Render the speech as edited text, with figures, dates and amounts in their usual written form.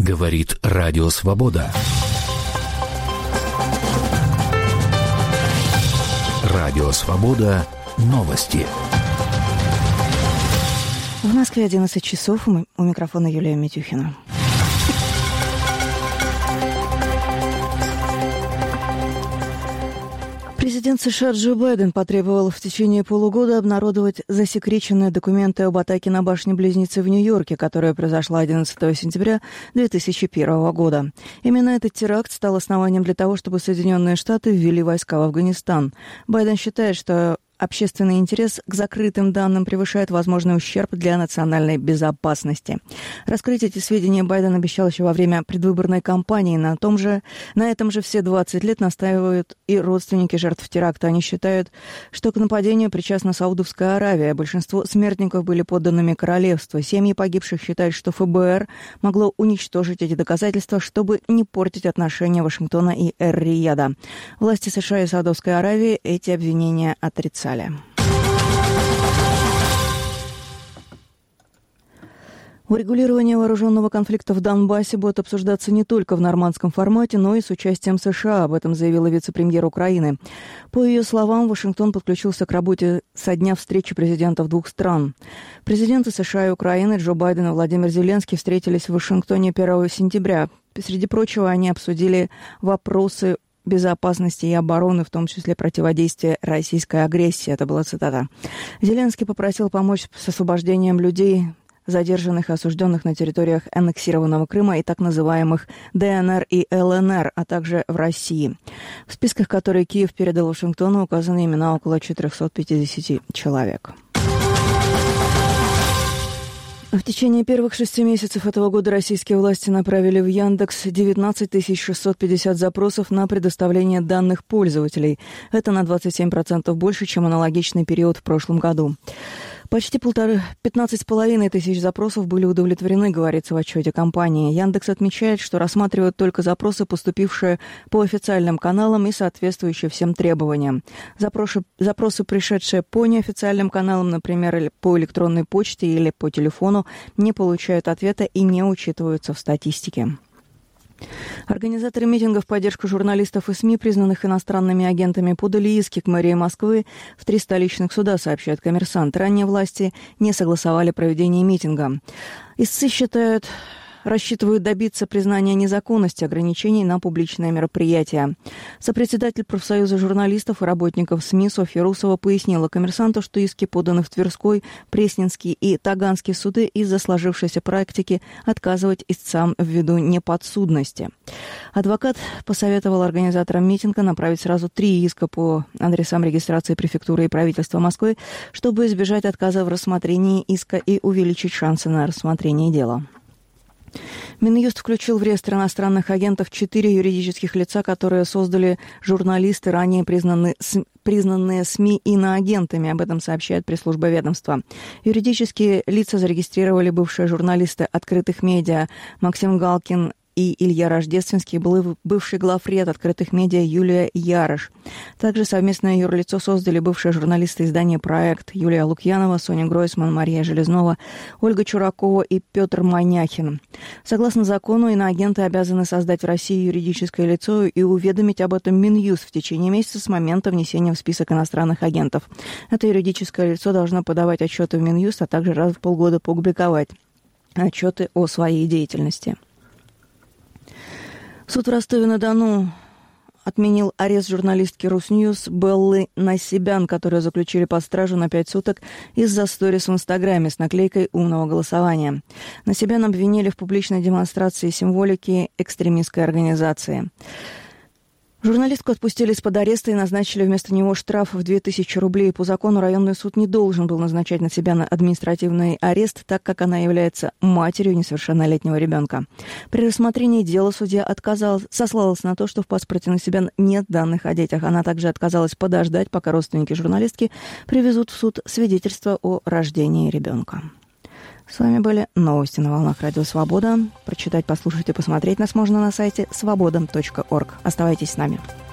Говорит Радио Свобода. Радио Свобода. Новости. В Москве 11 часов. У микрофона Юлия Митюхина. Президент США Джо Байден потребовал в течение полугода обнародовать засекреченные документы об атаке на башни-близнецы в Нью-Йорке, которая произошла 11 сентября 2001 года. Именно этот теракт стал основанием для того, чтобы Соединенные Штаты ввели войска в Афганистан. Байден считает, что общественный интерес к закрытым данным превышает возможный ущерб для национальной безопасности. Раскрыть эти сведения Байден обещал еще во время предвыборной кампании. На этом же все 20 лет настаивают и родственники жертв теракта. Они считают, что к нападению причастна Саудовская Аравия. Большинство смертников были подданными королевства. Семьи погибших считают, что ФБР могло уничтожить эти доказательства, чтобы не портить отношения Вашингтона и Эр-Рияда. Власти США и Саудовской Аравии эти обвинения отрицают. Урегулирование вооруженного конфликта в Донбассе будет обсуждаться не только в нормандском формате, но и с участием США. Об этом заявила вице-премьер Украины. По ее словам, Вашингтон подключился к работе со дня встречи президентов двух стран. Президенты США и Украины Джо Байден и Владимир Зеленский встретились в Вашингтоне 1 сентября. Среди прочего, они обсудили вопросы безопасности и обороны, в том числе противодействия российской агрессии. Это была цитата. Зеленский попросил помочь с освобождением людей, задержанных и осужденных на территориях аннексированного Крыма и так называемых ДНР и ЛНР, а также в России. В списках, которые Киев передал Вашингтону, указаны имена около 450 человек. В течение первых 6 месяцев этого года российские власти направили в Яндекс 19 650 запросов на предоставление данных пользователей. Это на 27% больше, чем аналогичный период в прошлом году. Почти 15,5 тысяч запросов были удовлетворены, говорится в отчете компании. Яндекс отмечает, что рассматривают только запросы, поступившие по официальным каналам и соответствующие всем требованиям. Запросы, пришедшие по неофициальным каналам, например, по электронной почте или по телефону, не получают ответа и не учитываются в статистике. Организаторы митинга в поддержку журналистов и СМИ, признанных иностранными агентами, подали иски к мэрии Москвы в 3 столичных суда, сообщает «Коммерсант». Ранее власти не согласовали проведение митинга. Истцы рассчитывают добиться признания незаконности ограничений на публичные мероприятия. Сопредседатель профсоюза журналистов и работников СМИ Софья Русова пояснила «Коммерсанту», что иски поданы в Тверской, Пресненский и Таганский суды из-за сложившейся практики отказывать истцам ввиду неподсудности. Адвокат посоветовал организаторам митинга направить сразу 3 иска по адресам регистрации префектуры и правительства Москвы, чтобы избежать отказа в рассмотрении иска и увеличить шансы на рассмотрение дела. Минюст включил в реестр иностранных агентов 4 юридических лица, которые создали журналисты, ранее признанные СМИ иноагентами. Об этом сообщает пресс-служба ведомства. Юридические лица зарегистрировали бывшие журналисты открытых медиа Максим Галкин и Илья Рождественский, бывший главред открытых медиа Юлия Ярыш. Также совместное юрлицо создали бывшие журналисты издания «Проект» Юлия Лукьянова, Соня Гройсман, Мария Железнова, Ольга Чуракова и Петр Маняхин. Согласно закону, иноагенты обязаны создать в России юридическое лицо и уведомить об этом Минюст в течение месяца с момента внесения в список иностранных агентов. Это юридическое лицо должно подавать отчеты в Минюст, а также раз в полгода публиковать отчеты о своей деятельности. Суд в Ростове-на-Дону отменил арест журналистки Русньюз Беллы Насибян, которую заключили под стражу на 5 суток из-за сторис в Инстаграме с наклейкой умного голосования. Насибян обвинили в публичной демонстрации символики экстремистской организации. Журналистку отпустили из-под ареста и назначили вместо него штраф в 2000 рублей. По закону районный суд не должен был назначать на себя административный арест, так как она является матерью несовершеннолетнего ребенка. При рассмотрении дела судья сослалась на то, что в паспорте на себя нет данных о детях. Она также отказалась подождать, пока родственники журналистки привезут в суд свидетельство о рождении ребенка. С вами были новости на волнах Радио Свобода. Прочитать, послушать и посмотреть нас можно на сайте svoboda.org. Оставайтесь с нами.